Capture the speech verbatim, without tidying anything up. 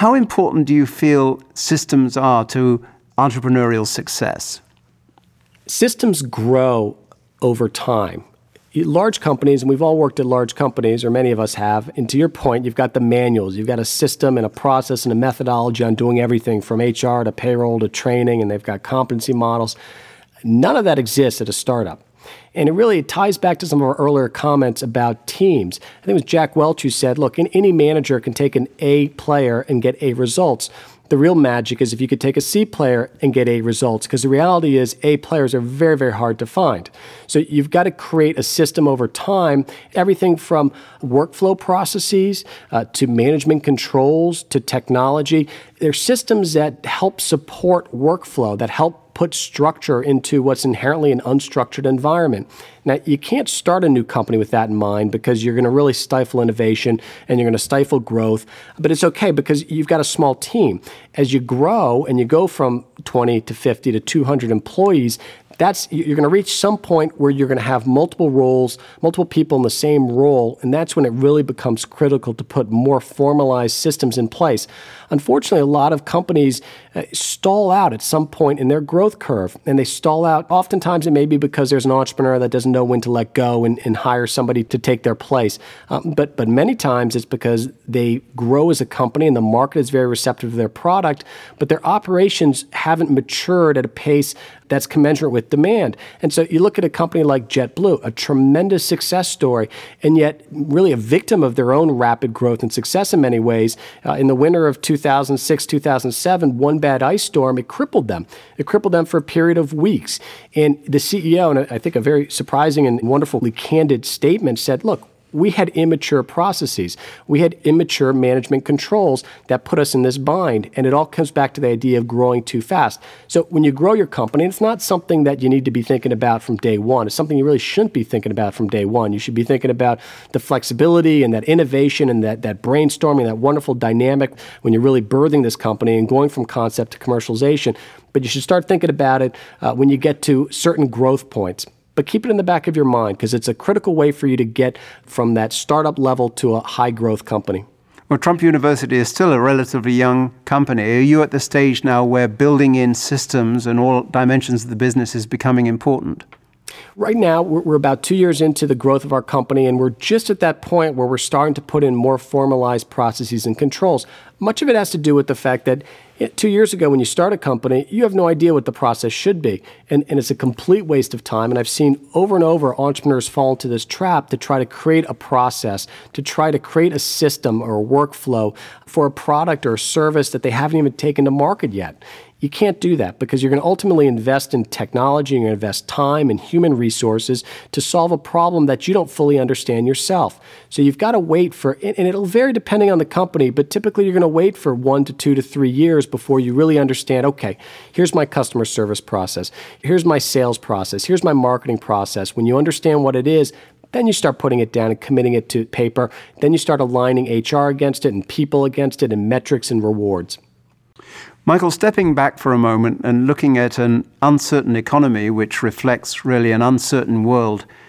How important do you feel systems are to entrepreneurial success? Systems grow over time. Large companies, and we've all worked at large companies, or many of us have, and to your point, you've got the manuals, you've got a system and a process and a methodology on doing everything from H R to payroll to training, and they've got competency models. None of that exists at a startup. And it really ties back to some of our earlier comments about teams. I think it was Jack Welch who said, look, any manager can take an A player and get A results. The real magic is if you could take a C player and get A results, because the reality is A players are very, very hard to find. So you've got to create a system over time, everything from workflow processes uh, to management controls to technology. They're systems that help support workflow, that help put structure into what's inherently an unstructured environment. Now, you can't start a new company with that in mind because you're going to really stifle innovation and you're going to stifle growth. But it's okay because you've got a small team. As you grow and you go from twenty to fifty to two hundred employees, that's you're going to reach some point where you're going to have multiple roles, multiple people in the same role, and that's when it really becomes critical to put more formalized systems in place. Unfortunately, a lot of companies uh, stall out at some point in their growth curve, and they stall out. Oftentimes, it may be because there's an entrepreneur that doesn't know when to let go and, and hire somebody to take their place. Um, but but many times, it's because they grow as a company, and the market is very receptive to their product, but their operations haven't matured at a pace that's commensurate with demand. And so you look at a company like JetBlue, a tremendous success story, and yet really a victim of their own rapid growth and success in many ways. Uh, in the winter of two thousand six, two thousand seven, one bad ice storm, it crippled them. It crippled them for a period of weeks. And the C E O, and I think a very surprising and wonderfully candid statement, said, look, we had immature processes. We had immature management controls that put us in this bind. And it all comes back to the idea of growing too fast. So when you grow your company, it's not something that you need to be thinking about from day one. It's something you really shouldn't be thinking about from day one. You should be thinking about the flexibility and that innovation and that, that brainstorming, that wonderful dynamic when you're really birthing this company and going from concept to commercialization. But you should start thinking about it uh, when you get to certain growth points. But keep it in the back of your mind because it's a critical way for you to get from that startup level to a high growth company. Well, Trump University is still a relatively young company. Are you at the stage now where building in systems and all dimensions of the business is becoming important? Right now, we're, we're about two years into the growth of our company, and we're just at that point where we're starting to put in more formalized processes and controls. Much of it has to do with the fact that two years ago, when you start a company, you have no idea what the process should be, and, and it's a complete waste of time. And I've seen over and over entrepreneurs fall into this trap to try to create a process, to try to create a system or a workflow for a product or a service that they haven't even taken to market yet. You can't do that because you're going to ultimately invest in technology, you're going to invest time and human resources to solve a problem that you don't fully understand yourself. So you've got to wait for, and it'll vary depending on the company, but typically you're going to wait for one to two to three years before you really understand, okay, here's my customer service process, here's my sales process, here's my marketing process. When you understand what it is, then you start putting it down and committing it to paper. Then you start aligning H R against it and people against it and metrics and rewards. Michael, stepping back for a moment and looking at an uncertain economy, which reflects really an uncertain world,